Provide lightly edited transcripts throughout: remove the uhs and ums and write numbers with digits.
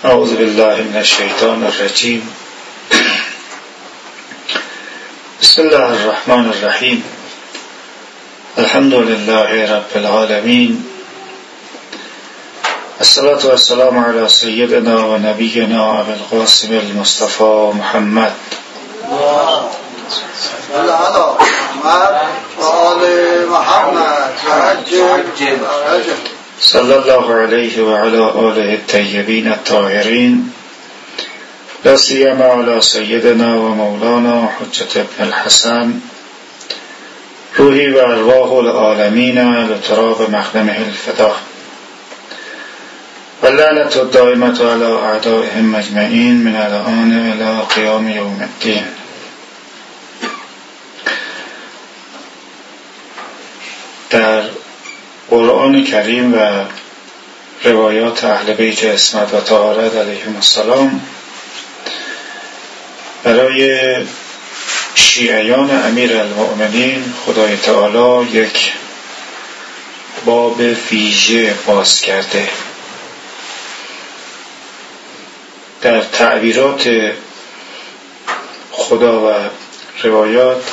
اعوذ بالله من الشیطان الرجیم. بسم الله الرحمن الرحیم. الحمد لله رب العالمین. الصلاة والسلام علی سیدنا و نبینا ابی القاسم المصطفى محمد صلی الله علیه و علی آله الطیبین الطاهرین، لا سیما علی سیدنا و مولانا حجة ابن الحسن روحی و ارواح العالمین لتراب مقدمه الفدا و لعنة الدائمة علی اعدائهم مجمعین من الآن الی قیام یوم الدین. در قرآن کریم و روایات اهل بیت عصمت و طهارت علیهم السلام برای شیعیان امیر المؤمنین خدای تعالی یک باب ویژه باز کرده. در تعبیرات خدا و روایات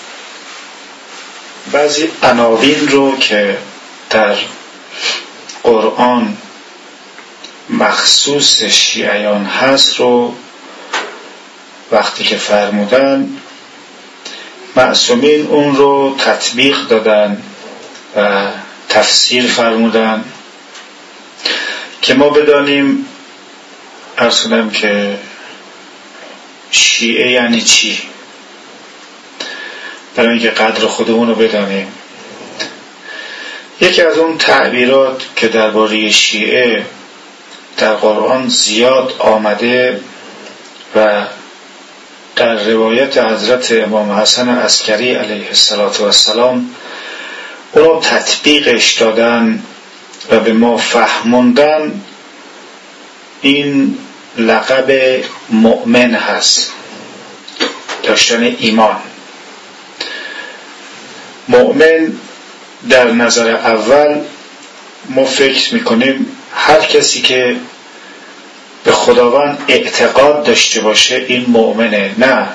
بعضی عناوین رو که در قرآن مخصوص شیعیان هست رو وقتی که فرمودن، معصومین اون رو تطبیق دادن و تفسیر فرمودن که ما بدانیم. عرض کنم که شیعه یعنی چی، برای اینکه قدر خودمون رو بدانیم. یکی از اون تعبیرات که درباره شیعه در قرآن زیاد آمده و در روایت حضرت امام حسن عسکری علیه السلام اونو تطبیقش دادن و به ما فهموندن، این لقب مؤمن هست، داشتن ایمان. مؤمن در نظر اول ما فکر میکنیم هر کسی که به خداوند اعتقاد داشته باشه این مؤمنه. نه،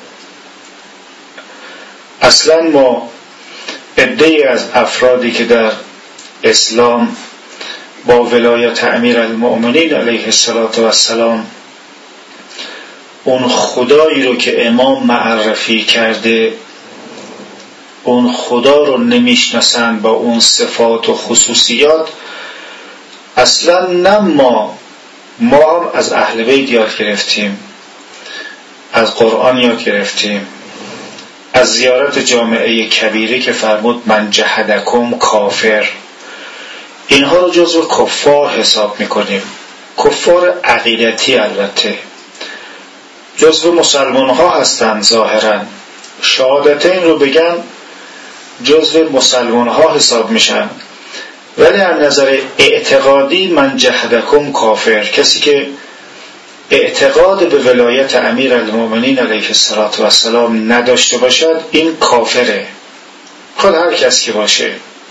اصلا ما عده‌ای از افرادی که در اسلام با ولایت امیر المؤمنین علیه السلام اون خدایی رو که امام معرفی کرده، اون خدا رو نمیشناسن با اون صفات و خصوصیات. اصلا نه ما هم از اهل بیت یاد گرفتیم، از قرآن یاد گرفتیم، از زیارت جامعه کبیره که فرمود من جحدکم کافر، اینها رو جزو کفار حساب میکنیم. کفار عقیدتی البته جزو مسلمان ها هستن، ظاهرا شهادتین رو بگن جزو مسلمان ها حساب میشن، ولی از نظر اعتقادی من جحدکم کافر، کسی که اعتقاد به ولایت امیر المؤمنین علیه السلام نداشته باشد این کافره، خود هر کس که باشه.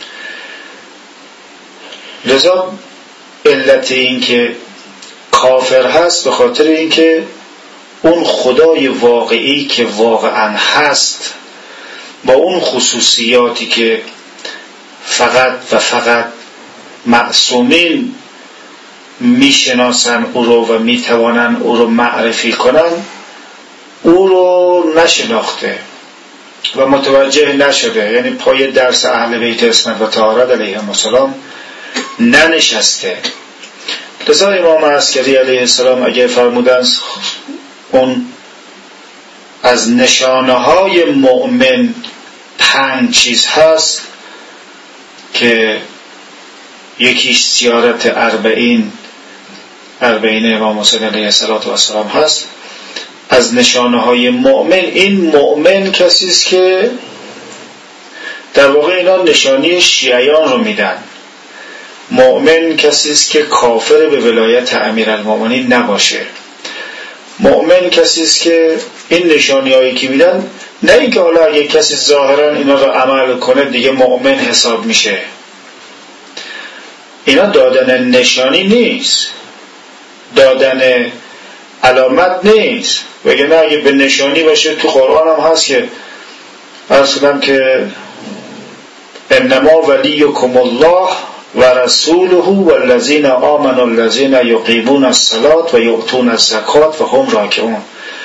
لذا علت این که کافر هست به خاطر این که اون خدای واقعی که واقعا هست با اون خصوصیاتی که فقط و فقط معصومین میشناسن او رو و میتوانن او رو معرفی کنن، او رو نشناخته و متوجه نشده، یعنی پای درس اهل بیت عصمت و طهارت علیهم السلام ننشسته. لذا امام عسکری علیه السلام اگه فرمودن اون از نشانه های مؤمن 5 چیز هست که یکیش زیارت اربعین امام حسین علیه السلام هست. از نشانه های مؤمن، این مؤمن کسی است که در واقع اینا نشانی شیعیان رو میدن. مؤمن کسی است که کافر به ولایت امیرالمؤمنین نباشه. مؤمن کسی است که این نشانی‌هایی که میدن، نه اینکه حالا اگه کسی ظاهرا اینا رو عمل کنه دیگه مؤمن حساب میشه، اینا دادن نشانی نیست. دادن علامت نیست. وگرنه اگه به نشانی باشه تو قرآن هم هست که اصلا که انما ولیکم الله و رسوله والذین آمنوا الذین یقیمون الصلاة و یؤتون الزکات و هم راکعون.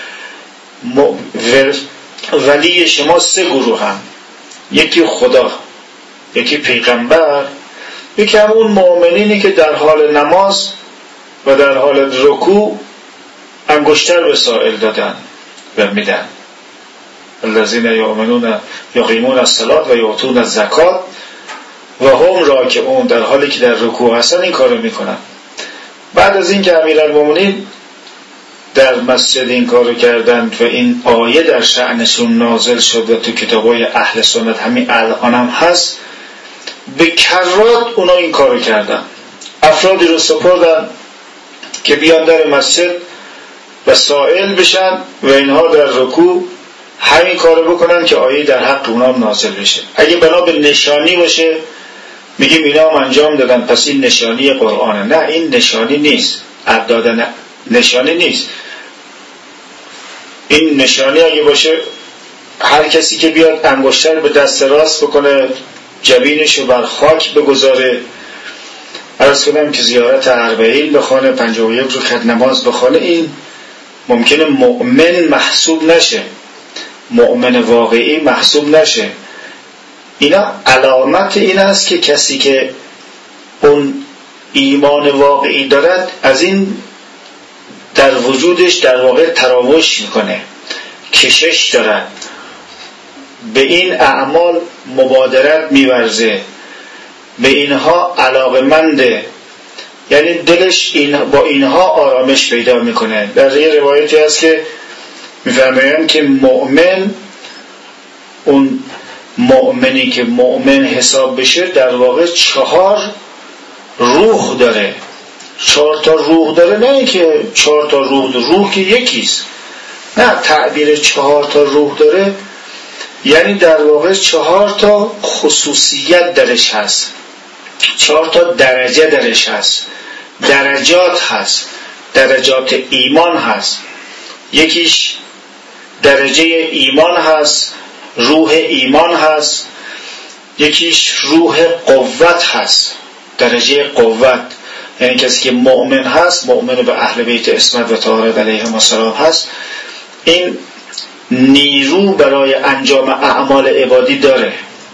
ولی شما سه گروه هم، یکی خدا، یکی پیغمبر، یکی هم اون مؤمنینی که در حال نماز و در حال رکوع انگشتر به سائل دادن و میدن. الذین یقیمون الصلاة و یؤتون الزکات و هم راکعون، در حالی که در رکوع هستن این کارو میکنن. بعد از این که امیرالمومنین در مسجد این کارو کردن و این آیه در شأنشون نازل شد و تو کتابای اهل سنت همین الان هم هست، به کرات اونا این کارو کردن. افرادی رو سپردن که بیان در مسجد و سائل بشن و اینها در رکوع همین کارو بکنن که آیه در حق اونا نازل بشه. اگه بنا به نشانی باشه میگیم اینا هم انجام دادن پس این نشانی قرآنه. نه، این نشانی نیست، دادن نشانی نیست. این نشانی اگه باشه هر کسی که بیاد انگشتر به دست راست بکنه، جبینشو بر خاک بگذاره، عرض کنم که زیارت اربعین بخونه، 51 رکعت نماز بخونه، این ممکنه مؤمن محسوب نشه، مؤمن واقعی محسوب نشه. اینا علامت این است که کسی که اون ایمان واقعی دارد از این در وجودش در واقع تراوش میکنه، کشش دارد، به این اعمال مبادرت میورزه، به اینها علاقمنده، یعنی دلش با اینها آرامش پیدا میکنه. در یه روایتی هست که میفرمایند که مؤمن، اون مؤمنی که مؤمن حساب بشه در واقع 4 روح داره. 4 تا روح داره، نه اینکه 4 تا روح که یکیست، نه، تعبیر 4 تا روح داره یعنی در واقع 4 تا خصوصیت درش هست، 4 تا درجه درش هست، درجات هست، درجات ایمان هست. یکیش درجه ایمان هست، روح ایمان هست. یکیش روح قوت هست، درجه قوت، یعنی کسی که مؤمن هست، مؤمن به اهل بیت عصمت و طهارت علیهم السلام هست، این نیرو برای انجام اعمال عبادی داره،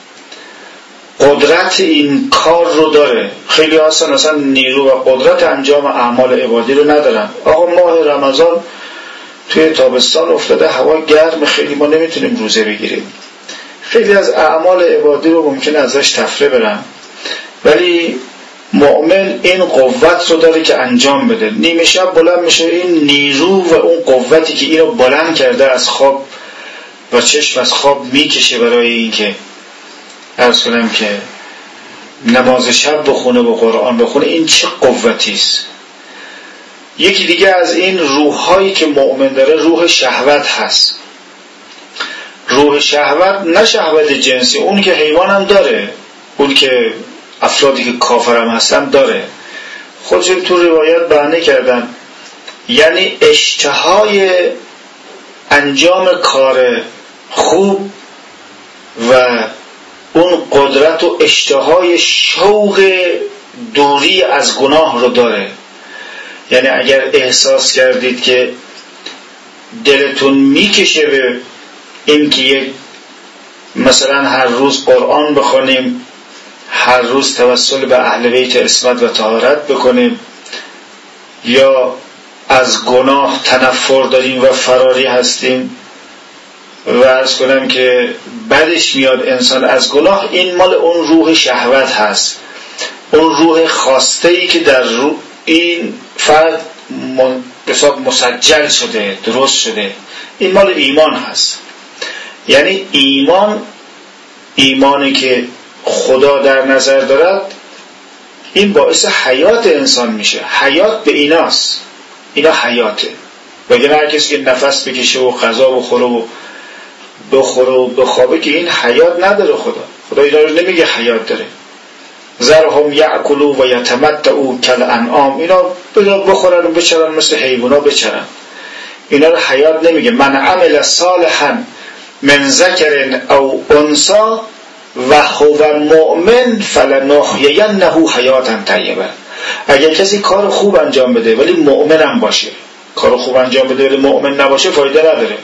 قدرت این کار رو داره. خیلی هستن اصلا نیرو و قدرت انجام اعمال عبادی رو ندارن. آقا ماه رمضان توی تابستان افتاده، هوا گرم، خیلی ما نمیتونیم روزه بگیریم، خیلی از اعمال عبادی رو ممکنه ازش تفره برن، ولی مؤمن این قوت رو داره که انجام بده. نیمه شب بلند میشه، این نیرو و اون قوتی که اینو بلند کرده از خواب و چشم از خواب میکشه برای این که عرض کنم که نماز شب بخونه و قرآن بخونه. این چه قوتیست. یکی دیگه از این روحهایی که مؤمن داره روح شهوت هست. روح شهوت نه شهوت جنسی، اون که حیوان هم داره، اون که افرادی که کافر هم هستن داره. خودشون تو روایت بیان کردن، یعنی اشتهای انجام کار خوب و اون قدرت و اشتهای شوق دوری از گناه رو داره. یعنی اگر احساس کردید که دلتون میکشه به این که مثلا هر روز قرآن بخونیم، هر روز توسل به اهل بیت عصمت و طهارت بکنیم، یا از گناه تنفر داریم و فراری هستیم و عرض کنم که بعدش میاد انسان از گناه، این مال اون روح شهوت هست، اون روح خواسته‌ای که در این فرد بسیار مسجل شده، درست شده. این مال ایمان هست. یعنی ایمانی که خدا در نظر دارد، این باعث حیات انسان میشه. حیات به ایناست، اینا حیاته. وگرنه هر کسی که نفس بکشه و غذا بخوره و بخوابه که این حیات نداره. خدا اینا رو نمیگه حیات داره. ذرهم یأکلوا و یتمتعوا کالانعام، اینا بخورن و بچرن مثل حیونا بچرن. اینا رو حیات نمیگه. من عمل صالحا من ذکر او انثی و هو مؤمن فلنحیینه حیاتا طیبه. اگر کسی کار خوب انجام بده ولی مؤمن هم باشه، کار خوب انجام بده ولی مؤمن نباشه فایده نداره.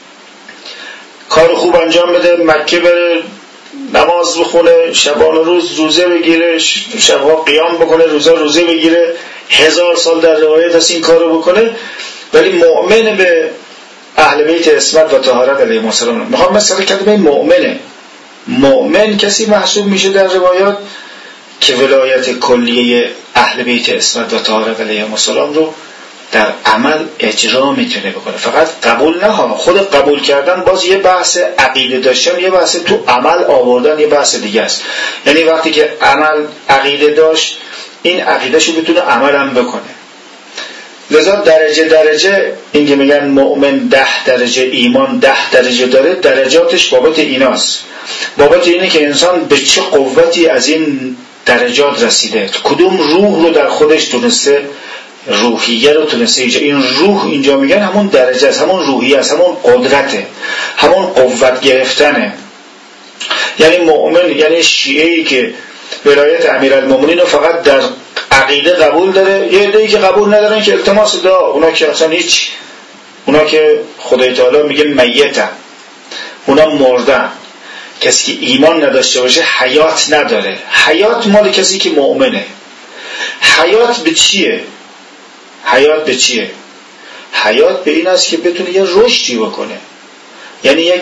کار خوب انجام بده، مکه بره، نماز بخونه، شبان روز روزه بگیره، شبها قیام بکنه، روزه بگیره، 1000 سال در روایت هست این کارو بکنه، ولی مؤمن به اهل بیت عصمت و طهارت علیهم السلام. میخوام مثلا کلمه مؤمنه. مؤمن کسی محسوب میشه در روایات که ولایت کلیه اهل بیت عصمت و طهارت علیهم السلام رو در عمل اجرا میتونه بکنه، فقط قبول نه. خود قبول کردن باز یه بحث، عقیده داشتن یه بحث، تو عمل آوردن یه بحث دیگه است. یعنی وقتی که عمل عقیده داشت، این عقیدهشو بتونه عمل هم بکنه. لذا درجه این که میگن مؤمن 10 درجه، ایمان 10 درجه داره، درجاتش بابت ایناست. بابت اینه که انسان به چه قوتی از این درجات رسیده، کدوم روح رو در خودش تونسته، روحیه رو تونسته اینجا. این روح اینجا میگن همون درجه است، همون روحیه است، همون قدرته، همون قوت گرفتنه. یعنی مؤمن یعنی شیعه‌ای که ولایت امیرالمومنین رو فقط در عقیده قبول داره، یه عده‌ای که قبول ندارن که التماس دعا، اونا که اصلا هیچ، اونا که خدای تعالی میگه میتن، اونا مردن. کسی که ایمان نداشته باشه حیات نداره. حیات مال کسی که مؤمنه. حیات به چیه؟ حیات به چیه؟ حیات به این است که بتونه یه رشدی بکنه. یعنی یک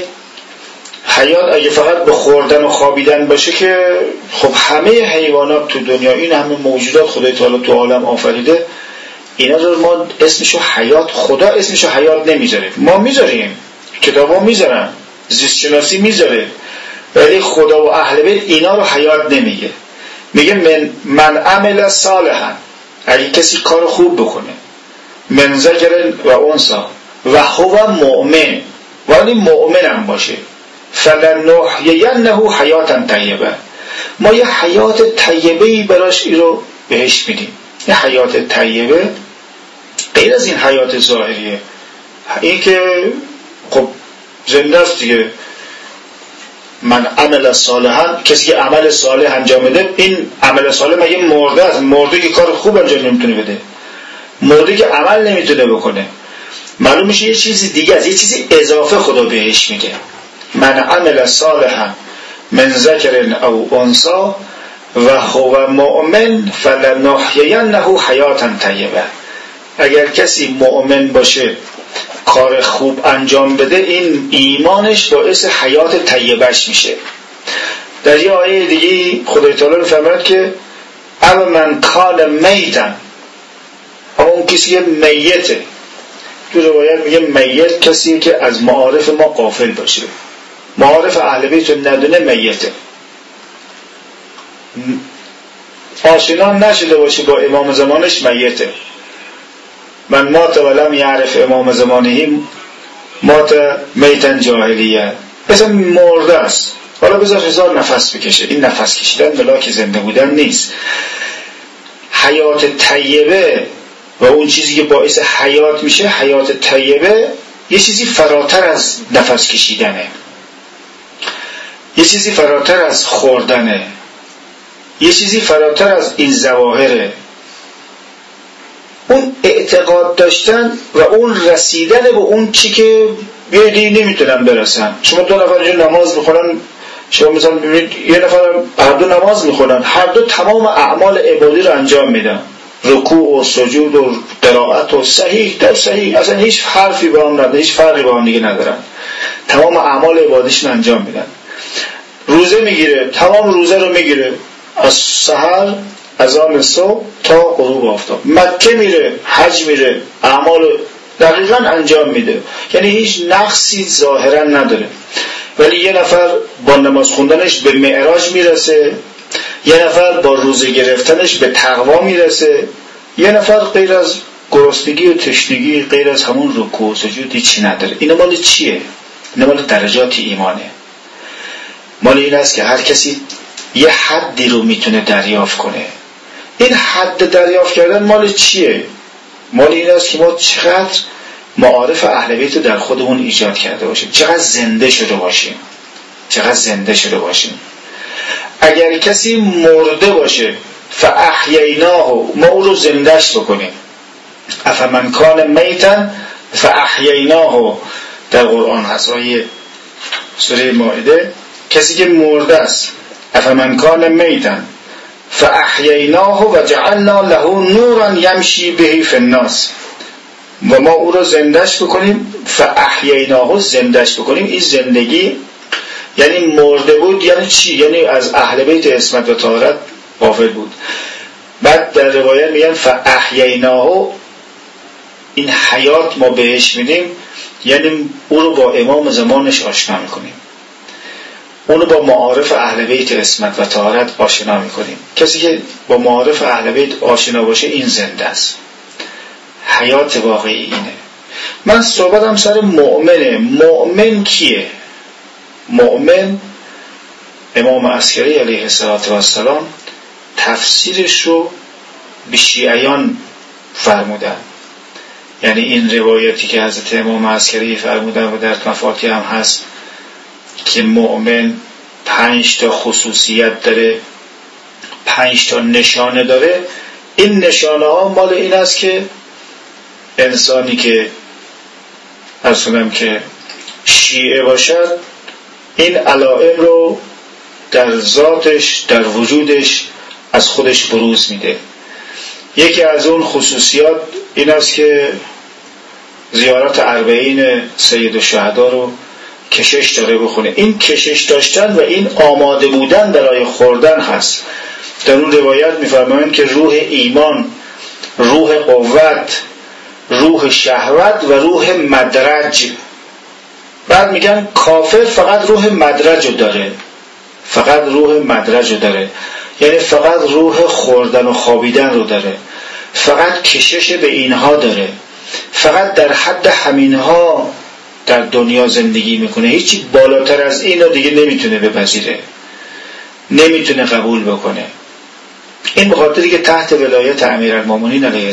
حیات اگه فقط به خوردن و خوابیدن باشه که خب همه حیوانات تو دنیا، این همه موجودات خدای تعالی تو عالم آفریده، اینا رو ما اسمشو حیات، خدا اسمشو حیات نمیذاره، ما میذاریم، کتابا میذارن، زیست شناسی میذاره، ولی خدا و اهل بیت اینا رو حیات نمیگه. میگه من عمل صالحا، اگه کسی کار خوب بکنه، من ذکر و انثی و هو مؤمن، ولی مؤمن هم باشه، فلنحیینه حیاتا طیبه، ما یه حیات طیبه‌ای براش ای رو بهش میدیم. یه حیات طیبه غیر از این حیات ظاهریه، این که خب زنده است دیگه. من عمل صالحا، کسی که عمل صالح انجام بده، این عمل صالح مگه مرده است؟ مرده که کار خوب انجام نمیتونه بده، مرده که عمل نمیتونه بکنه، معلوم میشه یه چیزی دیگه است، یه چیزی اضافه خدا بهش میده. من عمل صالحا من ذکر او انثی و هو مؤمن فلنحیینه حیاتا طیبه. اگر کسی مؤمن باشه، کار خوب انجام بده، این ایمانش باعث حیات طیبهش میشه. در یه آیه دیگه خدای تعالی فرمود که او من کان میتن، اون کسی که میته، تو روایت میگه میت کسی که از معارف ما غافل باشه، معارف اهل بیت ندونه میته، آشنا نشده باشه با امام زمانش میته. من مات ولم یعرف امام زمانه مات میتن جاهلیه، مثلا مرده است، حالا بذار 1000 نفس بکشه. این نفس کشیدن ملاک زنده بودن نیست. حیات طیبه و اون چیزی که باعث حیات میشه، حیات طیبه یه چیزی فراتر از نفس کشیدنه، یه چیزی فراتر از خوردنه، یه چیزی فراتر از این ظواهره. اون اعتقاد داشتن و اون رسیدن به اون چی که بیدی نمیتونن برسن. شما 2 نفر اینجا نماز میخونن، شما مثلا ببینید یه نفر هر دو نماز میخونن، هر دو تمام اعمال عبادی رو انجام میدن، رکوع و سجود و قرائت و صحیح در صحیح، اصلا هیچ حرفی با هم نداره، هیچ فرقی با هم دیگه ندارن، تمام اعمال عبادیشون انجام میدن. روزه میگیره، تمام روزه رو میگیره، از سحر اذان صبح تا غروب آفتاب. مکه میره، حج میره، اعمال دقیقاً انجام میده، یعنی هیچ نقصی ظاهرا نداره. ولی یه نفر با نماز خوندنش به معراج میرسه، یه نفر با روزه گرفتنش به تقوا میرسه، یه نفر غیر از گرسنگی و تشنگی، غیر از همون رکوع و سجود هیچی نداره. این مال چیه؟ این مال درجات ایمانه. مال این است که هر کسی یه حدی رو میتونه دریافت کنه. این حد دریافت کردن مال چیه؟ مال این است که ما چقدر معارف اهل بیت رو در خودمون ایجاد کرده باشیم، چقدر زنده شده باشیم. اگر کسی مرده باشه فاحییناه، ما او رو زندهش بکنیم. افمن کان میتا فاحییناه در قرآن هست، آیه سوره مائده. کسی که مرده است، افمن کان میتا فاحییناه و جعلنا له نورا یمشی به فی الناس، و ما او رو زندهش بکنیم. فاحییناه، زندهش بکنیم. این زندگی یعنی مرده بود یعنی چی؟ یعنی از اهل بیت عصمت و طهارت غافل بود. بعد در روایت میگن فاحییناه، این حیات ما بهش میدیم، یعنی او رو با امام زمانش آشنا میکنیم، اون رو با معارف اهل بیت عصمت و طهارت آشنا میکنیم. کسی که با معارف اهل بیت آشنا باشه این زنده است، حیات واقعی اینه. من صحبتم سر مؤمنه. مؤمن کیه؟ مؤمن امام عسکری علیه السلام تفسیرش رو به شیعیان فرمودن. یعنی این روایتی که حضرت امام عسکری فرمودن و در مفاتیح هم هست که مؤمن 5 تا خصوصیت داره، 5 تا نشانه داره. این نشانه ها مال این است که انسانی که اصلا که شیعه باشد این علائم رو در ذاتش، در وجودش از خودش بروز میده. یکی از اون خصوصیات این است که زیارت 40 سید الشهدا رو کشش داره بخونه. این کشش داشتن و این آماده بودن برای خوردن هست. در اون روایت میفرمایند که روح ایمان، روح قوت، روح شهوت و روح مدرج. بعد میگن کافر فقط روح مدرج رو داره، یعنی فقط روح خوردن و خوابیدن رو داره، فقط کشش به اینها داره، فقط در حد همینها در دنیا زندگی میکنه. هیچی بالاتر از این رو دیگه نمیتونه بپذیره، نمیتونه قبول بکنه. این به خاطری که تحت ولایت امیرالمومنین علیه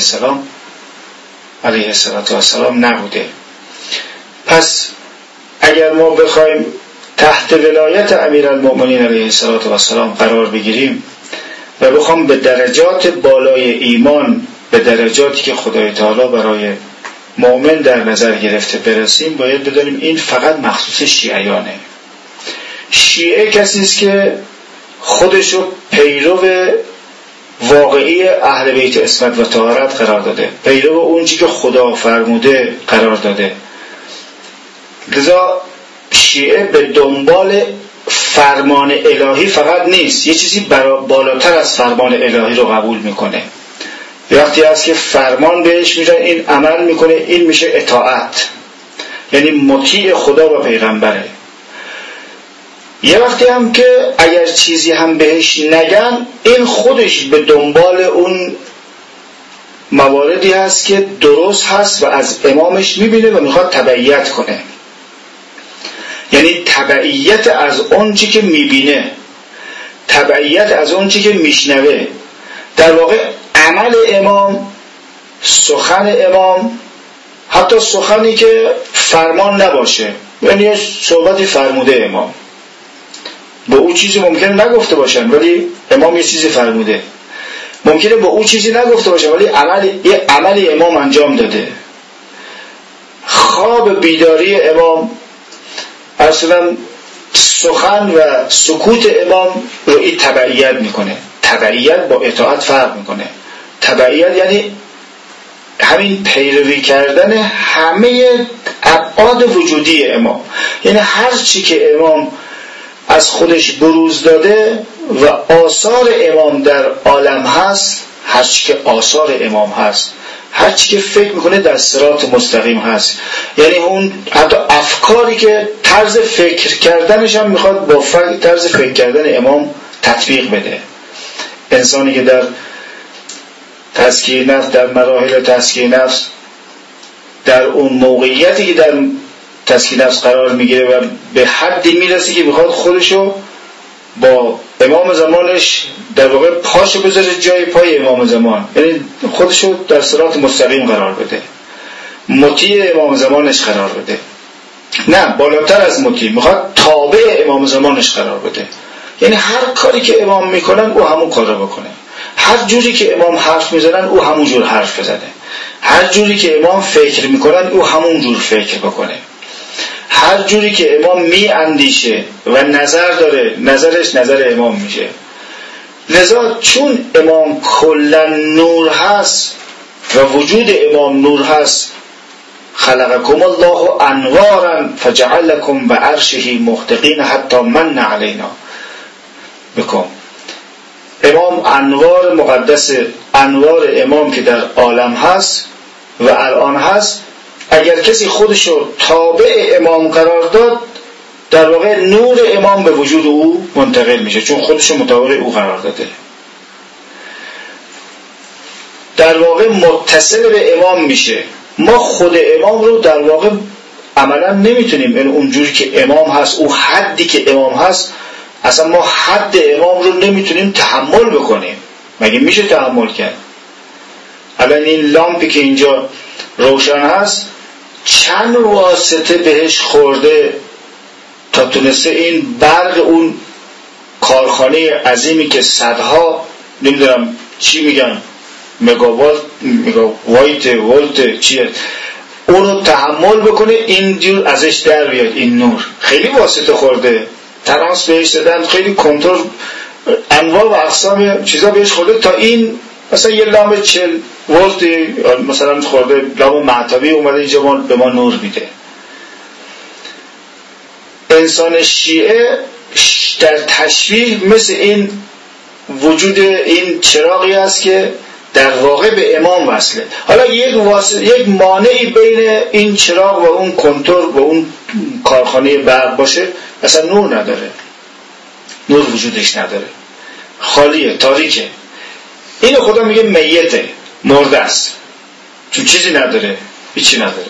السلام نبوده. پس اگر ما بخوایم تحت ولایت امیرالمومنین علیه السلام قرار بگیریم و بخوام به درجات بالای ایمان، به درجاتی که خدای تعالی برای مؤمن در نظر گرفته برسیم، باید بدانیم این فقط مخصوص شیعیانه. شیعه کسی است که خودشو پیرو واقعی اهل بیت عصمت و طهارت قرار داده، پیرو اون چیزی که خدا فرموده قرار داده. لذا شیعه به دنبال فرمان الهی فقط نیست، یه چیزی بالاتر از فرمان الهی رو قبول میکنه. وقتی هست که فرمان بهش میره این عمل میکنه، این میشه اطاعت، یعنی مطیع خدا و پیغمبره. یه وقتی هم که اگر چیزی هم بهش نگن، این خودش به دنبال اون مواردی هست که درست هست و از امامش میبینه و میخواد تبعیت کنه. یعنی تبعیت از اون چی که میبینه، تبعیت از اون چی که میشنوه. در واقع عمل امام، سخن امام، حتی سخنی که فرمان نباشه، یعنی یه صحبتی فرموده امام، با او چیزی ممکنه نگفته باشن ولی امام یه چیزی فرموده، ممکنه با او چیزی نگفته باشه ولی یه عملی امام انجام داده. خواب بیداری امام، اصلا سخن و سکوت امام رو این تبعیت میکنه. تبعیت با اطاعت فرق میکنه. تبعیت یعنی همین پیروی کردن همه ابعاد وجودی امام، یعنی هر چی که امام از خودش بروز داده و آثار امام در عالم هست، هر چی که آثار امام هست، هر چی که فکر میکنه در صراط مستقیم هست، یعنی اون حتی افکاری که طرز فکر کردنش هم میخواد با طرز فکر کردن امام تطبیق بده. انسانی که در تزکیه نفس، در مراحل تزکیه نفس، در اون موقعیتی که در تزکیه نفس قرار میگیره و به حدی میرسه که میخواد خودشو با امام زمانش در واقع پاشو بذاره جای پای امام زمان، یعنی خودشو در صراط مستقیم قرار بده، مطیع امام زمانش قرار بده. نه، بالاتر از مطیع، میخواد تابع امام زمانش قرار بده. یعنی هر کاری که امام میکنن او همون کار رو بکنه، هر جوری که امام حرف میزنن او همون جور حرف بزنه، هر جوری که امام فکر میکنن او همون جور فکر بکنه، هر جوری که امام میاندیشه و نظر داره نظرش نظر امام میشه. لذا چون امام کلا نور هست و وجود امام نور هست، خلقکم الله انوارا فجعلکم بعرشه محتقین حتی من علینا بکن. امام انوار مقدس، انوار امام که در عالم هست و الان هست، اگر کسی خودشو تابع امام قرار داد، در واقع نور امام به وجود او منتقل میشه، چون خودشو مطابق او قرار داده. در واقع متصل به امام میشه. ما خود امام رو در واقع عملا نمیتونیم، یعنی اونجوری که امام هست، او حدی که امام هست، اصلا ما حد امام رو نمیتونیم تحمل بکنیم. مگه میشه تحمل کرد؟ الان این لامپی که اینجا روشن هست چند واسطه بهش خورده تا تونسته این برق اون کارخانه عظیمی که صدها نمیدونم چی میگن مگاوایت ولت چیه اونو تحمل بکنه، این جور ازش در بیاد. این نور خیلی واسطه خورده، ترانس بهش دادن، خیلی کنترل، انواع و اقسام چیزا بهش خورده تا این مثلا یه لامپ 40 ولت مثلا خورده، لامپ مهتابی اومده اینجا به ما نور میده. انسان شیعه در تشبیه مثل این وجود این چراغی است که در واقع به امام وصله. حالا یک مانعی بین این چراغ و اون کنتور و اون کارخانه برق باشه، اصلا نور نداره، نور وجودش نداره، خالیه، تاریکه. اینو خدا میگه میته، مرده است، چون چیزی نداره، هیچی نداره.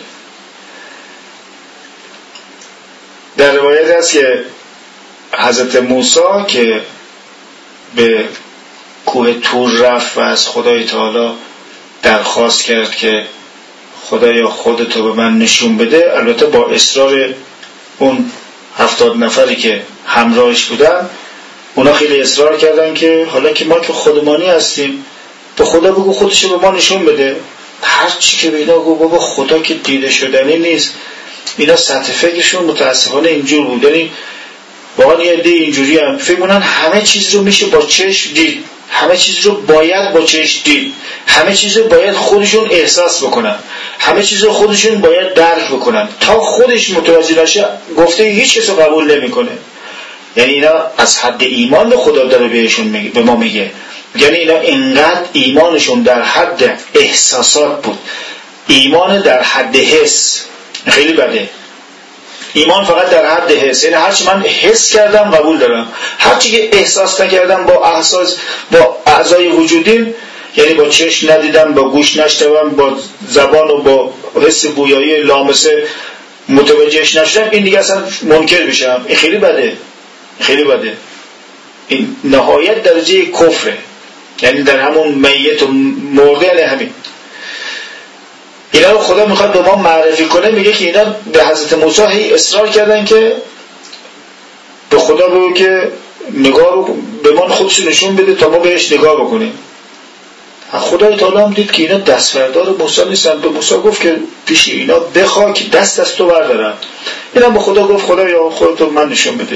در روایت است که حضرت موسی که به کوه طور رفت و از خدای تعالی درخواست کرد که خدایا خودتو به من نشون بده، البته با اصرار اون 70 نفری که همراهش بودن، اونا خیلی اصرار کردن که حالا که ما که خودمانی هستیم، به خدا بگو خودشو به ما نشون بده. هر چی که به اینا گفت بابا خدا که دیده شدنی نیست. اینا سطح فکرشون متاسفانه اینجور بود، یعنی واقعا یه عده اینجوری هم فکر کنن همه چیز رو میشه با چشم دید، همه چیز رو باید با چشم دید، همه چیز رو باید خودشون احساس بکنن، همه چیز رو خودشون باید درک بکنن. تا خودش متوجه نشه گفته هیچ کس رو قبول نمیکنه. یعنی اینا از حد ایمان به خدا داره بهشون میگه، به ما میگه. یعنی اینا اینقدر ایمانشون در حد احساسات بود، ایمان در حد حس خیلی بده. ایمان فقط در حد حس، یعنی هرچی من حس کردم قبول دارم، هرچی که احساس نکردم با اعضای وجودیم، یعنی با چشم ندیدم، با گوش نشنوم، با زبان و با حس بویایی لامسه متوجهش نشدم، این دیگه اصلا منکر بشم. این خیلی بده، خیلی بده. این نهایت درجه کفره، یعنی در همون میت و مرده همین. اینا رو خدا میخواد به ما معرفی کنه، میگه که اینا به حضرت موسی هی اصرار کردن که به خدا بگو که نگاه رو به ما خودش نشون بده تا ما بهش نگاه بکنیم. خدای تعالی هم دید که اینا دستوردار موسی نیستن، به موسی گفت که پیش اینا بخوا که دست از تو بردارن. اینا به خدا گفت خدا یا خودت من نشون بده.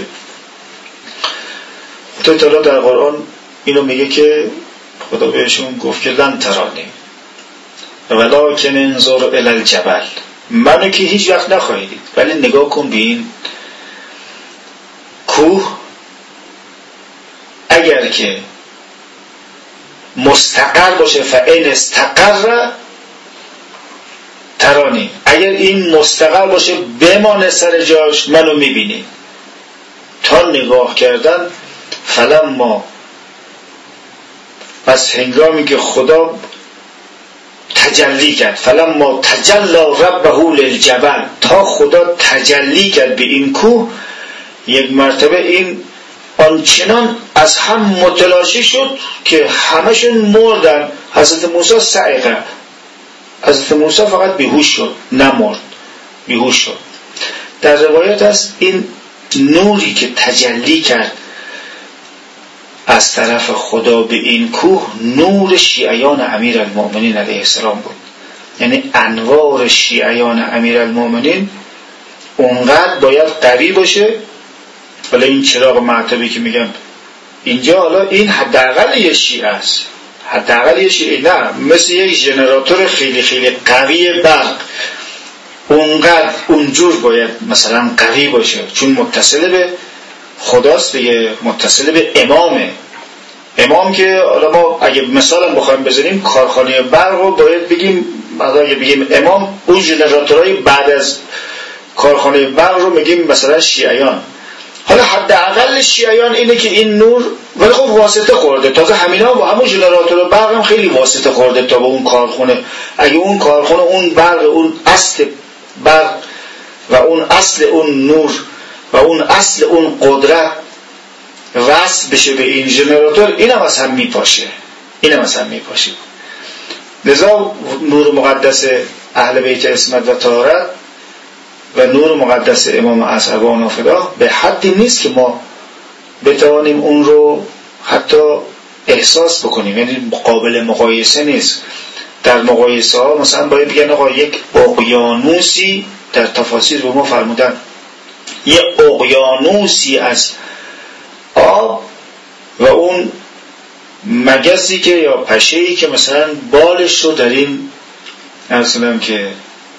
خدای تعالی در قرآن اینو میگه که خدا بهشون گفت که لن ترانی ولکن انظر الی الجبل، منو که هیچ وقت نخواهیدید، ولی نگاه کن به این کوه، اگر که مستقر باشه فإن استقر ترانی، اگر این مستقر باشه بمانه سر جاش منو میبینی. تا نگاه کردن فلما، پس هنگامی که خدا تجلی کرد، فلما تجلی ربه للجبل، تا خدا تجلی کرد به این کوه، یک مرتبه این آنچنان از هم متلاشی شد که همشون مردن. حضرت موسی صعقه، حضرت موسی فقط بیهوش شد، نمرد، بیهوش شد. در روایت است این نوری که تجلی کرد از طرف خدا به این کوه نور شیعیان امیرالمؤمنین علیه السلام بود. یعنی انوار شیعیان امیرالمؤمنین اونقدر باید قوی باشه. ولی این چراغ معتبی که میگم اینجا، حالا این حداقل یه شیعه است، حداقل یه شیعه، نه مثل یک ژنراتور خیلی خیلی قوی برق، اونقدر اونجور باید مثلا قوی باشه، چون متصل به خداست دیگه، متصل به امامه. امام که حالا ما اگه مثلا بخوایم بزنیم کارخانه برق رو باید بگیم، اگه بگیم امام، اون ژنراتورهای بعد از کارخانه برق رو میگیم مثلا شیعیان. حالا حداقل شیعیان اینه که این نور، ولی خب واسطه خورده، تازه همینا با همون ژنراتور برق هم خیلی واسطه خورده تا به اون کارخونه. اگه اون کارخونه، اون برق، اون اصل برق و اون اصل اون نور و اون اصل اون قدرت وصل بشه به این ژنراتور، اینم از هم میپاشه، اینم از هم میپاشه. لذا نور مقدس اهل بیت عصمت و طهارت و نور مقدس امام اصحابان و فدا به حدی نیست که ما بتوانیم اون رو حتی احساس بکنیم، یعنی قابل مقایسه نیست. در مقایسه ها مثلا باید بگن آقا یک اقیانوسی، در تفاسیر به ما فرمودن یک اقیانوسی از آب و اون مگسی که یا پشه‌ای که مثلا بالش رو در این ارسلم که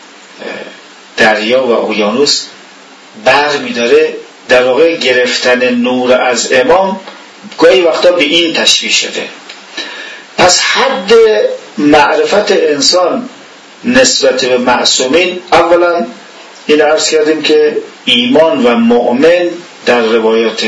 دریا و اقیانوس بر می‌داره، در واقع گرفتن نور از امام گاهی وقتا به این تشبیه شده. پس حد معرفت انسان نسبت به معصومین، اولا این عرض کردیم که ایمان و مؤمن در روایات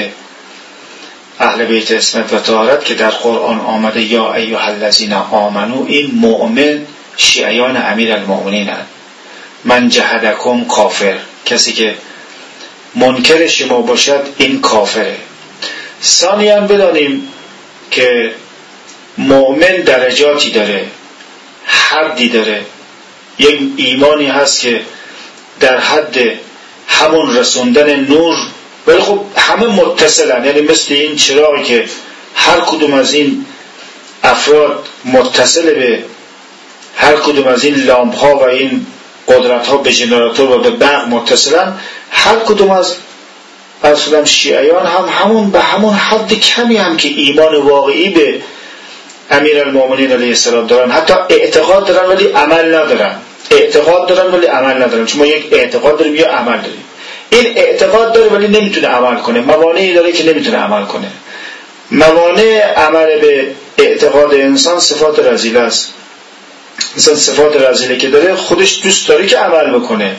اهل بیت عصمت و طهارت که در قرآن آمده یا ایها الذین آمنو، این مؤمن شیعیان امیرالمؤمنین هستند. من جحدکم کافر، کسی که منکر شما باشد این کافره. ثانیاً بدانیم که مؤمن درجاتی داره، حدی داره. یک ایمانی هست که در حد همون رسوندن نور، ولی خب همه متصلن، یعنی مثل این چراغی که هر کدوم از این افراد متصل به هر کدوم از این لامپ ها و این قدرت ها به ژنراتور و به برق متصلن، هر کدوم از اصلا شیعیان هم همون به همون حد کمی هم که ایمان واقعی به امیرالمؤمنین علیه السلام دارن، حتی اعتقاد دارن ولی عمل ندارن، اعتقاد دارن ولی عمل ندارن. چون ما یک اعتقاد داریم یا عمل داریم. این اعتقاد داره ولی نمیتونه عمل کنه، موانعی داره که نمیتونه عمل کنه. موانع عمل به اعتقاد انسان صفات رذیله است. مثلا صفات رذیله که داره، خودش دوست داره که عمل بکنه،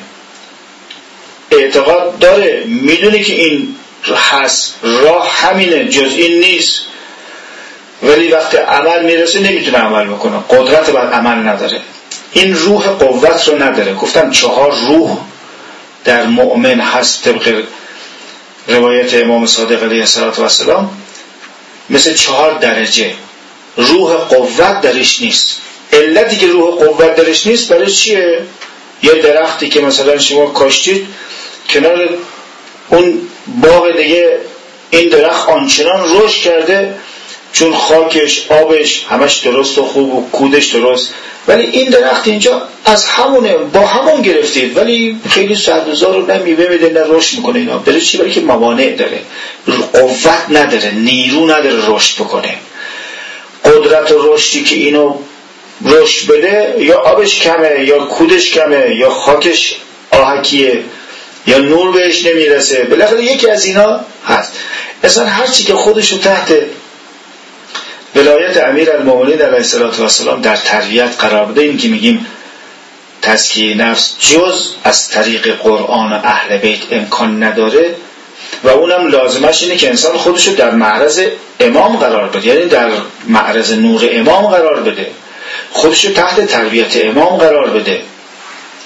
اعتقاد داره، میدونه که این هست، راه همینه، جز این نیست، ولی وقتی عمل میرسه نمیتونه عمل بکنه، قدرت بر عمل نداره، این روح قوت رو نداره. گفتم 4 روح در مؤمن هست طبق روایت امام صادق علیه السلام، مثل 4 درجه. روح قوت درش نیست. علتی که روح قوت درش نیست برای چیه؟ یه درختی که مثلا شما کاشتید کنار اون باغ دیگه، این درخت آنچنان رشد کرده چون خاکش، آبش همش درست و خوب و کودش درست، ولی این درخت اینجا از همونه، با همون گرفتید ولی خیلی سربزار رو نمیوه میده، نه رشد میکنه. اینا برای چی؟ برای که موانع داره، قوت نداره، نیرو نداره رشد بکنه. قدرت و رشدی که اینو رشد بده، یا آبش کمه، یا کودش کمه، یا خاکش آهکیه، یا نور بهش نمیرسه، بالاخره یکی از اینا هست. اصلا هرچی که خودشو تحت ولایت امیرالمؤمنین علیه السلام در تربیت قرار بده، این که میگیم تزکیه نفس جز از طریق قرآن و اهل بیت امکان نداره، و اونم لازمش اینه که انسان خودشو در معرض امام قرار بده، یعنی در معرض نور امام قرار بده، خودشو تحت تربیت امام قرار بده.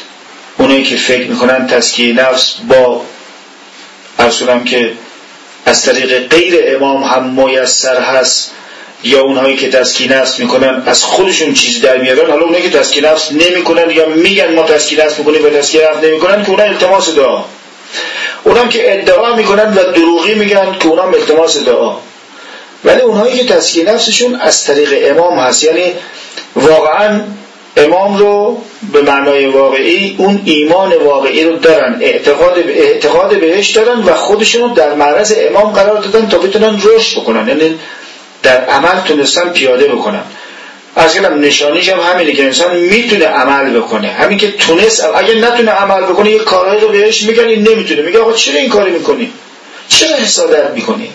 اونایی که فکر میکنن تزکیه نفس با ارسولم که از طریق غیر امام هم میسر هست، یا اونهایی که تزکیه نفس میکنن از خودشون چیز در میارن. حالا اونهایی که تزکیه نفس نمیکنن یا میگن ما تزکیه نفس میکنیم و تزکیه نفس نمیکنن که اونها التماس دعا، اونم که ادعا میکنن و دروغی میگن که اونم التماس دعا. ولی اونهایی که تزکیه نفسشون از طریق امام هست، یعنی واقعا امام رو به معنای واقعی اون ایمان واقعی رو دارن، اعتقاد بهش دارن و خودشون رو در معرض امام قرار دادن تا بتونن رشد بکنن، یعنی در عمل تونستن پیاده بکنن. از کلم نشانیش هم همینه که انسان میتونه عمل بکنه، همین که تونست. اگه نتونه عمل بکنه یه کارهایی رو بهش میگن این نمیتونه، میگه آقا چرا این کاری میکنی، چرا حسادت میکنی،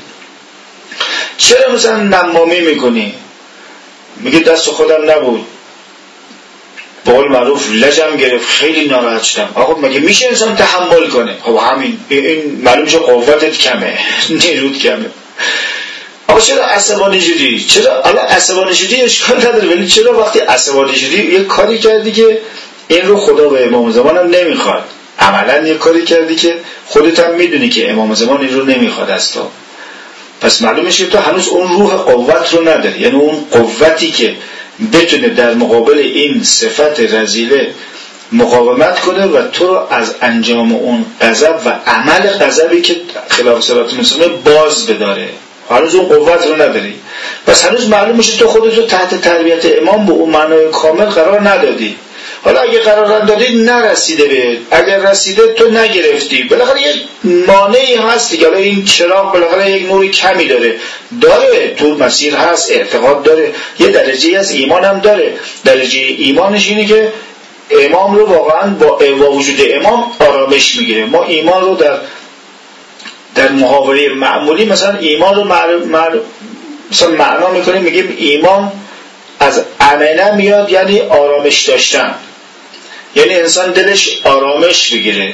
چرا مثلا نمامی میکنی، میگه دست خودم نبود، به قول معروف لجم گرفت خیلی ناراحت شدم. آقا مگه میشه انسان تحمل کنه؟ خب همین این معلوم میشه قوتت کمه، نیروت کمه. آقا چرا عصبانی شدی؟ چرا حالا عصبانی شدی اشکال نداره، ولی چرا وقتی عصبانی شدی یه کاری کردی که این رو خدا و امام زمان هم نمیخواد، عملا یه کاری کردی که خودت هم میدونی که امام زمان این رو نمیخواد از تو، پس معلوم میشه تو هنوز اون روح قوت رو نداری، یعنی اون قوتی که بتونه در مقابل این صفت رذیله مقاومت کنه و تو رو از انجام اون غضب و عمل غضبی که خلاف صراط مستقیم باز بداره. هنوز اون قوت رو نداری، پس هنوز معلوم میشه تو خودت رو تحت تربیت امام به اون معنای کامل قرار ندادی. حالا اگه قرار ندادی نرسیده به، اگر رسیده تو نگرفتی، بالاخره یک مانعی هست دیگه. حالا این چراغ بالاخره یک نوری کمی داره تو مسیر هست، اعتقاد داره، یه درجه از ایمان هم داره. درجه ایمانش اینه که امام رو واقعا با وجود امام آرامش میگیره. ما ایمان رو در محاوره معمولی مثلا ایمان رو مثلا معنا میکنیم، میگیم ایمان از امنه میاد، یعنی آرامش داشتن، یعنی انسان دلش آرامش بگیره،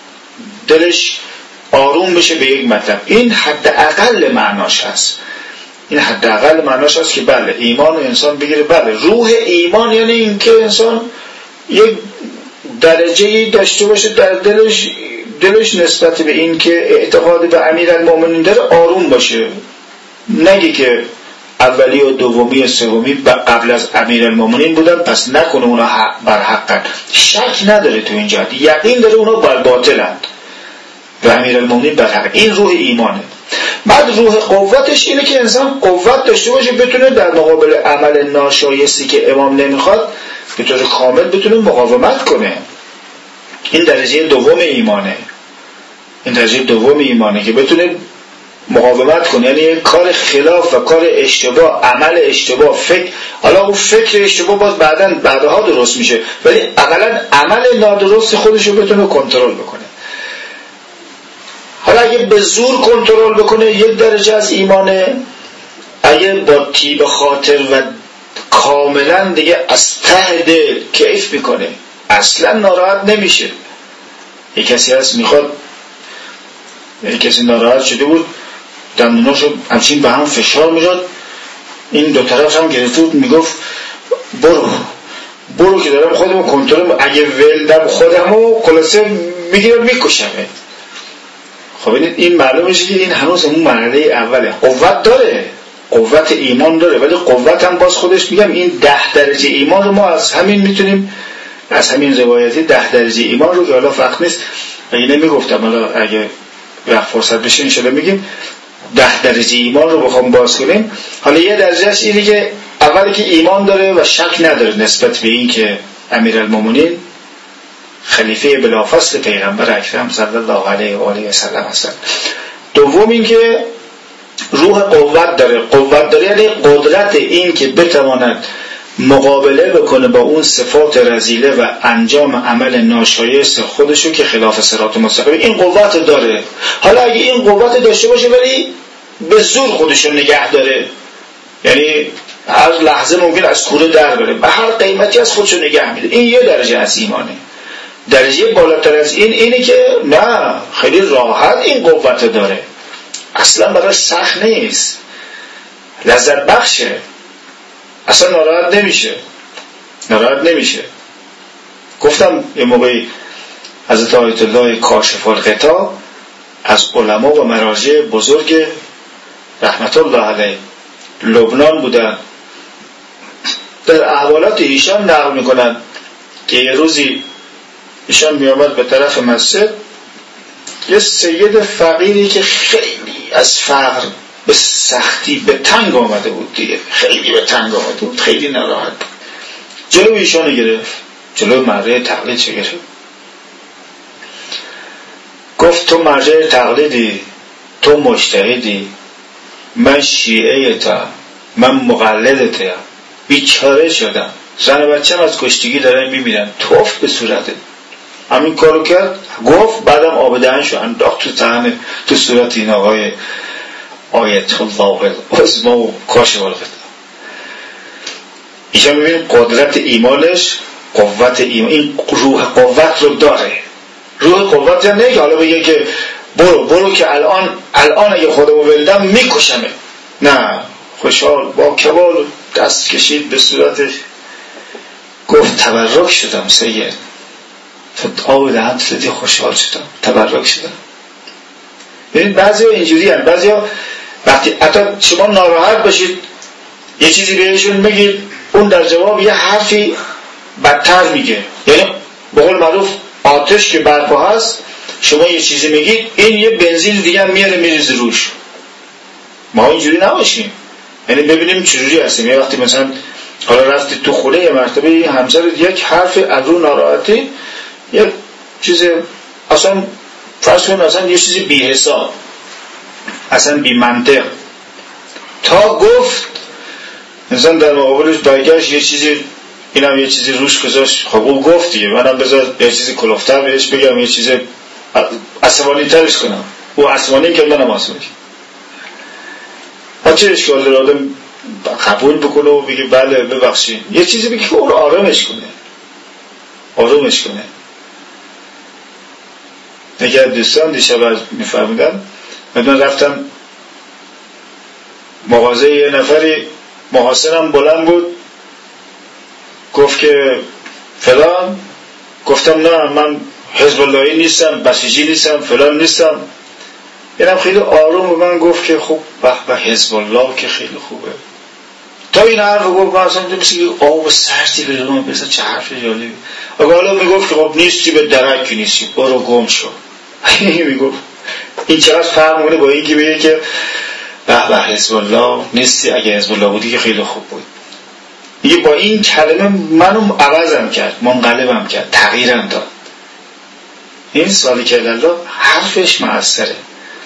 دلش آروم بشه به یک مطلب. این حد اقل معناش هست، این حد اقل معناش هست که بله ایمان انسان بگیره. بله روح ایمان یعنی این که انسان یک درجه‌ای داشته باشه در دلش نسبت به این که اعتقاد به امیرالمومنین داره آروم باشه، نگه که اولی و دومی و سومی قبل از امیرالمومنین بودن پس نکنه اونا بر حقن. شک نداره تو این جهت، یقین داره اونا بر باطلند و امیرالمومنین بر حق. این روح ایمانه. بعد روح قوتش اینه که انسان قوت داشته باشه بتونه در مقابل عمل ناشایستی که امام نمیخواد به طور کامل بتونه مقاومت کنه. این درجه دوم ایمانه، این درجه دوم ایمانه که بتونه مقاومت کنه، یعنی کار خلاف و کار اشتباه، عمل اشتباه، فکر، حالا اون فکر اشتباه باز بعدها درست میشه، ولی اقلا عمل نادرست خودش رو بتونه کنترل بکنه. حالا اگه به زور کنترل بکنه یک درجه از ایمانه، اگه با طیب خاطر و کاملا دیگه از ته دل کیف میکنه، اصلا ناراحت نمیشه. یک کسی هست میخواد، یک کسی ناراحت شده بود دندوناشو همچین به هم فشار میداد، این دو طرف هم گرفته بود، میگفت برو که دارم خودمو کنترل، اگه ولدم خودمو خلاصه میگیرم میکشمه. خب این معلومه که این هنوز اون مرحله اوله. قوت داره، قوت ایمان داره، ولی قوت هم باز خودش میگم این 10 درجه ایمان رو ما از همین میتونیم، از همین روایتی 10 درجه ایمان رو که حالا وقت نیست اینه میگفتم، حالا اگه وقت فرصت بشه انشالله میگیم 10 درجه ایمان رو بخوام باز کنیم. حالا یه درجهش اینه که اولی که ایمان داره و شک نداره نسبت به این که امیرالمومنین خلیفه بلافاصله پیغمبر اکرم صلی الله علیه و آله و سلم هستن. دوم این که روح قوت داره یعنی قدرت این که بتواند مقابله بکنه با اون صفات رذیله و انجام عمل ناشایست خودشو که خلاف صراط مستقیم، این قوت داره. حالا اگه این قوت داشته باشه ولی به زور خودشو نگه داره، یعنی هر لحظه ممکن از کوره در بره، به هر قیمتی از خودشو نگه میده، این یه درجه از ایمانه. درجه بالاتر از این اینه که نه خیلی راحت این قوت داره، اصلا براش سخت نیست، لذت بخشه، اصلا ناراحت نمیشه. گفتم یه موقعی حضرت آیت الله کاشف الغطا از علما و مراجع بزرگ رحمت الله علیه لبنان بودن. در احوالات ایشان نقل میکنن که یه روزی ایشان میامد به طرف مسجد، یه سید فقیری که خیلی از فقر به سختی به تنگ آمده بود دیگه، خیلی به تنگ آمده بود، خیلی ناراحت بود، جلو ایشانو گرفت، جلو مرجع تقلید چه گرفت، گفت تو مرجع تقلیدی، تو مجتهدی، من شیعه تا، من مقلدتم، بیچاره شدم، زن و بچه‌م از کشتگی دارن میمیرن، توف به صورته. همین کارو کرد، گفت، بعدم آب دهنشو انداخت تو دهن تو صورت این آقای آیت الله العظمی و کاش والقطع. ایشا میبینید قدرت ایمانش، قوت ایمان، این روح قوت رو داره. روح قوت یعنی نه که حالا بگه که برو که الان اگه خودمو بریدم میکشمه، نه، خوشحال با کبال دست کشید به صورتش، گفت تبرک شدم سید، آب دهن تو خوشحال شدم، تبرک شدم. ببین بعضی ها اینجوری هست، بعضی ها وقتی حتی شما ناراحت باشید یه چیزی بهشون بگید، اون در جواب یه حرفی بدتر میگه، یعنی به قول معروف آتش که برپا هست، شما یه چیزی میگید این یه بنزین دیگه هم میاره میریزه روش. ما اینجوری نباشیم، یعنی ببینیم چجوری هستیم. یه وقتی مثلا حالا رفتی تو خونه یه مرتبه یه همسرت یک حرف از رو ناراحتی، یه چیز اصلا فرض کن اصلا یه چیزی بی حساب، اصلا بی منطق، تا گفت انسان در مقابلش برگشت یه چیزی، اینم یه چیزی روش گذاشت، خب او گفت دیگه، منم بذار یه چیزی کلوفتر بهش بگم، یه چیزی عصبانی ترش کنم، او عصبانی که منم عصبانی. ها چه اشکال داره آدم قبول بکنه و بگه بله ببخشید، یه چیزی بگه که او رو آرامش کنه. اگر دوستان دیشب میفرمودن، من رفتم مغازه یه نفری، محاسنم بلند بود، گفت که فلان، گفتم نه من حزب اللهی نیستم، بسیجی نیستم، فلان نیستم. اینم خیلی آروم به من گفت که خب به حزب الله که خیلی خوبه. تا این حرف گفت من اصلا مثل که آب سردی به دلم برسه، چه حرف جالبی. اگه حالا میگفت که خب نیستی به درکی نیستی، برو گم شو، میگفت این چقدر فرق مونه با این که بگه که به حزب الله نیستی، اگه حزب الله بودی که خیلی خوب بود. میگه با این کلمه منو عوضم کرد، منقلبم کرد، تغییرم داد. این سالی که الله حرفش مؤثره،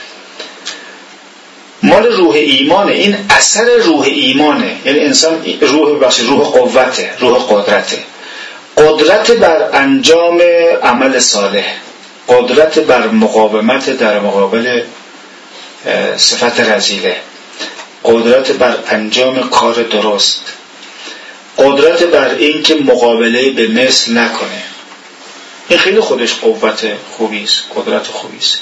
مال روح ایمانه، این اثر روح ایمانه. یعنی انسان روح قوته، روح قدرته، قدرت بر انجام عمل صالح، قدرت بر مقاومت در مقابل صفت رذیله، قدرت بر انجام کار درست، قدرت بر این که مقابله به مثل نکنه. این خیلی خودش قوت خوبیست، قدرت خوبیست.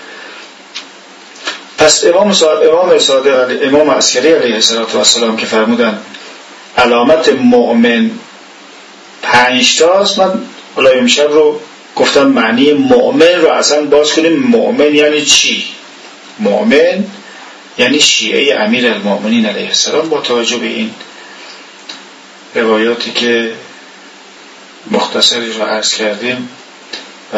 پس امام عسکری علیه السلام که فرمودن علامت مؤمن 5 تاست، من حالا امشب رو گفتم معنی مؤمن رو اصلا باز کنیم. مؤمن یعنی چی؟ مؤمن یعنی شیعه امیرالمؤمنین علیه السلام، با توجه به این روایاتی که مختصری رو عرض کردیم و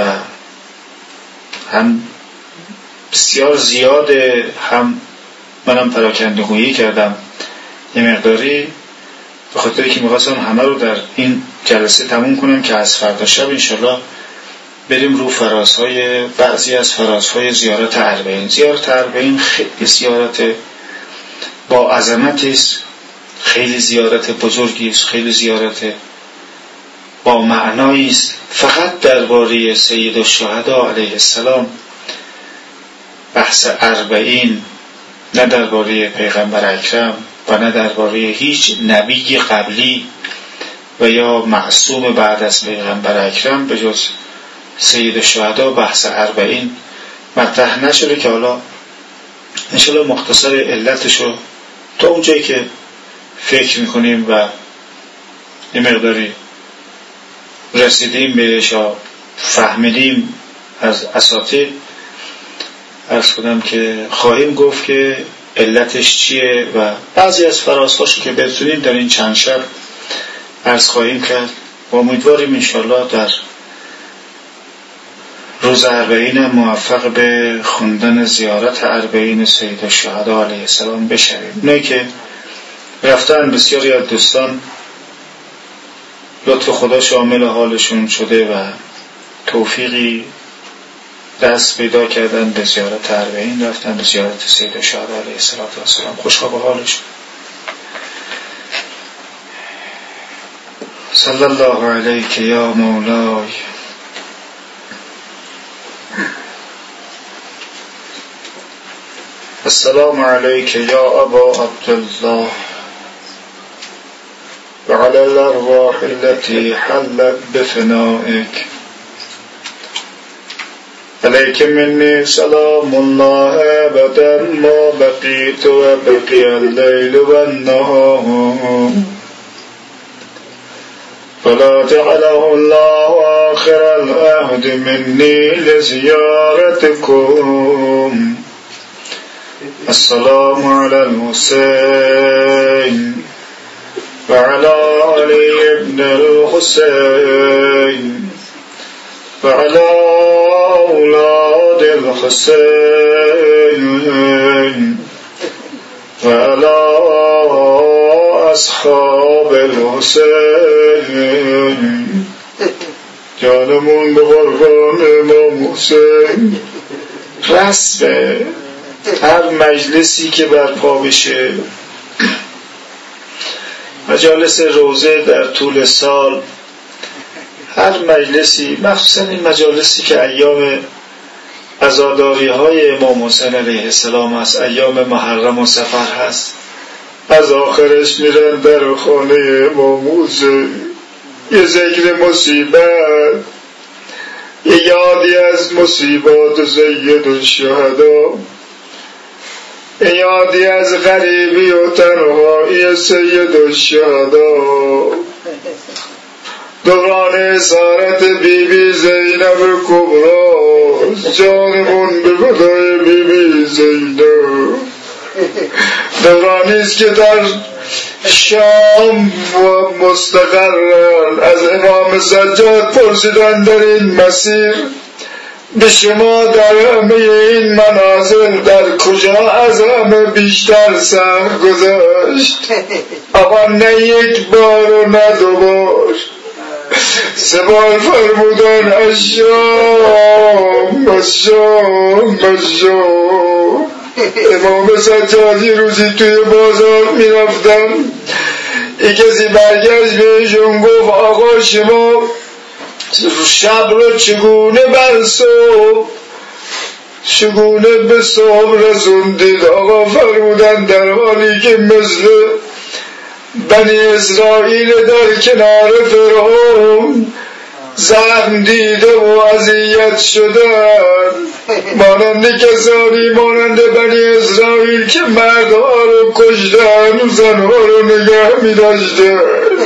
هم بسیار زیاده، هم منم پراکنده‌گویی کردم یه مقداری، به خاطری که می‌خواستم همه رو در این جلسه تموم کنم که از فردا شب انشالله بریم رو فرازهای، بعضی از فرازهای زیارت اربعین. زیارت اربعین خیلی زیارت با عظمتی است، خیلی زیارت بزرگی است، خیلی زیارت با معنایی است. فقط درباره سید الشهدا علیه السلام بحث اربعین، نه درباره پیغمبر اکرم و نه درباره هیچ نبی قبلی و یا معصوم بعد از پیغمبر اکرم به جز سید الشهدا بحث اربعین مطرح نشده، که حالا انشاءالله مختصر علتشو تا اونجایی که فکر میکنیم و یه مقداری رسیدیم بهش و فهمیدیم از اساطیر عرض کنم که خواهیم گفت که علتش چیه و بعضی از فرازهاشو که بتونیم در این چند شب عرض خواهیم کرد و امیدواریم انشاءالله در روز اربعین موفق به خوندن زیارت اربعین سید الشهدا علیه السلام بشویم. اونایی که رفتن بسیاری از دوستان لطف خدا شامل حالشون شده و توفیقی دست پیدا کردن به زیارت اربعین، رفتن به زیارت سید الشهدا علیه السلام. خوشحال به حالشون. صلی الله علیک یا مولای. السلام علیک یا ابا عبدالله وعلى الأرواح التي حلت بفنائك عليك مني سلام الله أبدا ما بقيت وبقي الليل والنهار فلا جعله الله آخر العهد مني لزيارتكم. السلام على الحسين وعلى علي بن الحسين وعلى أولاد الحسين وعلى أصحاب الحسين. جانمون به قربان امام حسین. رسم هر مجلسی که برپا بشه، مجالس روزه در طول سال، هر مجلسی، مخصوصا این مجالسی که ایام عزاداری های امام حسین علیه السلام هست، ایام محرم و سفر هست، از آخرش میرن در خانه امام حسین، یه ذکر مصیبت، یه یادی از مصیبات سید الشهدا، یادی از غریبی و تنهایی سید الشهدا، دوران اسارت بی بی زینب کبرا، جانمون به فدای بی بی زینب. دورانیست که در شام و مستقرن. از امام سجاد پرسیدن در این مسیر به شما در همه این منازل در کجا از همه بیشتر سخت گذشت؟ اما نه یک بار و نه دو بار، 3 بار فرمودن الشام الشام الشام. امام سجادی روزی توی بازار می رفتن، یک کسی برگشت بهشون گفت آقا شما شب رو چگونه به صبح رسوندید؟ آقا فرمودن در حالی که مثل بنی اسرائیل در کنار فرعون زخم دیده و اذیت شدن، مانند کسانی مانند بنی اسرائیل که مردها رو کشتن، زنها رو نگه می داشتن،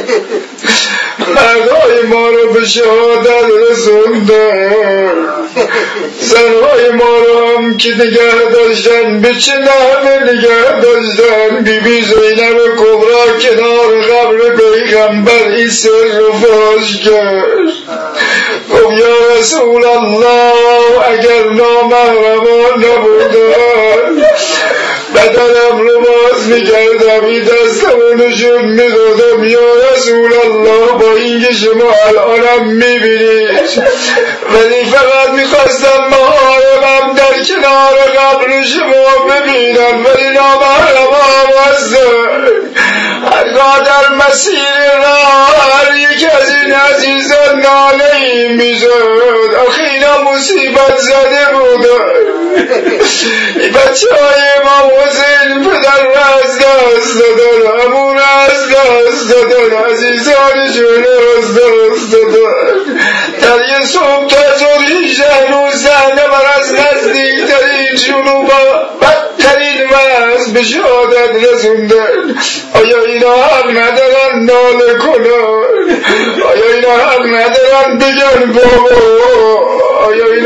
مردهای ما رو به شهادت رسوندن، زنهای ما رو هم که نگه داشتن به چه نحوه نگه داشتن؟ بی بی زینب کبرا کنار قبر پیغمبر این سر رو فاش کرد. گفت یا رسول الله اگر نامحرمان نبودن بدنم رو باز میکردم، این دستمونشون میدادم. یا رسول الله با اینکه شما الانم میبینید، ولی فقط میخواستم محارمم در کنار قبر شما ببینم، ولی نامحرمام هستن. هرگاه در مسیر راه هر یک از این عزیزان ناله‌ای میزد، آخه اینا مصیبت زده بودن. این بچه های امام حسین پدر را از دست دادن، عمو را از دست دادن، عزیزانشون را از دست دادن. در یه صبح تا زور 18 روز زنده من از نزدیکترین جنوب بدترین وضع به شهادت رسوندن. آیا اینا حق ندارن ناله کنن؟ آیا اینا حق ندارن بگن بابا؟ آیا اینا حق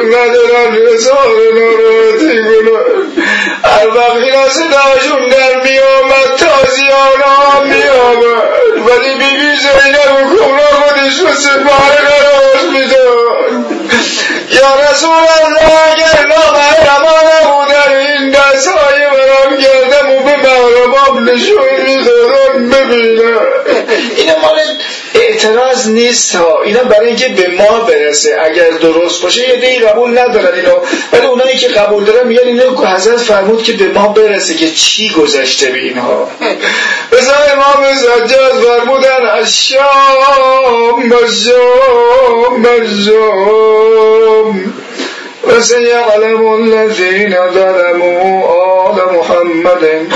ندارن رسال ناراحتی کنن. هر وقت اینا صداشون در می آمد تازیانه هم می آمد، ولی بی بی زینب و کبرا خودش رو سپاره قرار می داد. یا رسول الله اگر نامحرمانه بود در این دستهای برام گردم و به محرمام نشون می دادم ببینم. اینا مال اعتراض نیست ها، اینا برای اینکه به ما برسه. اگر درست باشه یه دیگه قبول ندارن اینو، ولی اونایی که قبول دارن میگن اینو حضرت فرمود که به ما برسه که چی گذشته به اینها. مثلا امام سجاد فرمودن الشام الشام الشام و سیعلم الذین ظلموا آل محمد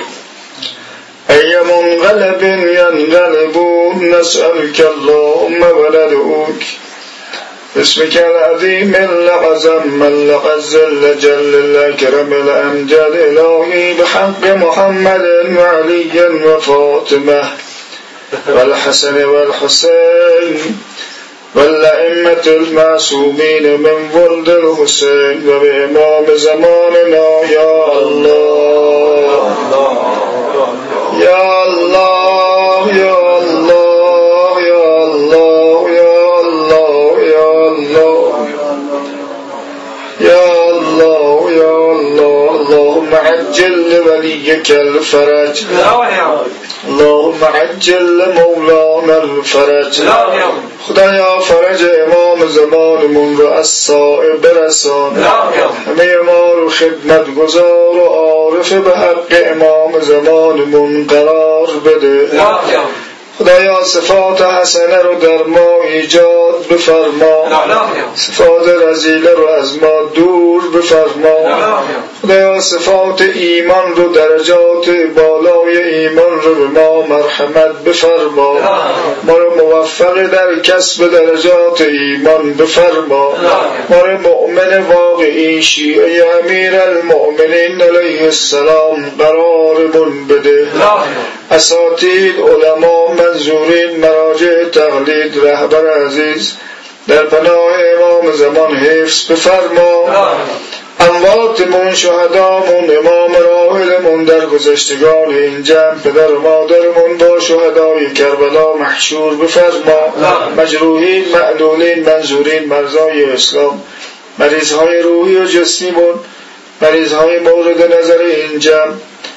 ای منقلب ینقلبون نسألك اللهم وندعوك باسمك العظيم الأعظم الأعز الجل الأكرم الأمجد إلهي بحق محمد وعلي وفاطمة والحسن والحسين والأئمة المعصومين من ولد الحسين وبإمام زماننا يا الله يا الله يا الله يا الله يا الله يا الله يا الله يا الله اللهم عجل لوليك الفرج اللهم عجل لمولانا الفرج. خدایا فرج امام زمانمون رو از صائب برسان، همه ما رو خدمت گزار و عارف به حق امام زمانمون قرار بده. خدایا صفات حسنه رو در ما ایجاد بفرما، صفات رذیله رو از ما دور بفرما. خدایا صفات ایمان رو، درجات بالای ایمان رو به ما مرحمت بفرما، ما رو موفق در کسب درجات ایمان بفرما، ما رو مؤمن واقعی شیعه امیر المؤمنین علیه السلام قرارمون بده. اساتید، علما، منظورین، مراجع تقلید، رهبر عزیز در پناه امام زمان حفظ بفرما. امواتمون، شهدامون، امام راحلمون در گذشتگان این جمع، پدر و مادرمون با شهدای کربلا محشور بفرما. مجروحین، معلولین، منظورین، مرزای اسلام، مریضهای روحی و جسمیمون، مریضهای مورد نظر این جمع،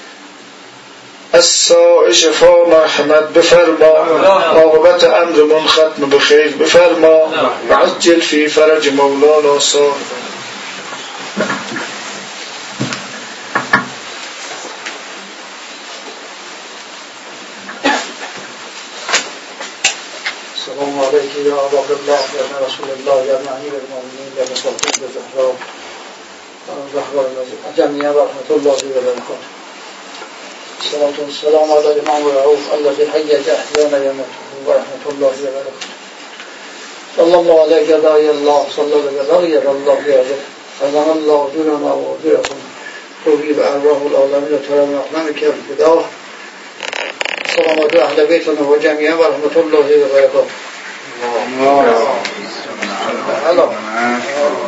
الساء شفا مرحمت بفرما. عاقبت امرمون ختم بخیر بفرما. وعجل فی فرج مولانا صاحب. السلام علیکم یا ابا الله یا رسول الله یا امیر المؤمنین یا مصطفی الزهرا جميعا ورحمة الله وبركاته. الصلاة والسلام على الإمام الرؤوف الذي حيّج أحيانا يمته ورحمة الله وبركاته. صلى الله عليك يا داعي الله، صلى الله عليك يا الله يا رب. أذن الله دوننا وأجركم طبيب أرواح العالمين ترى رحمنك يا الفداء. سلامات أهل بيتنا وجميعا ورحمة الله وبركاته. الله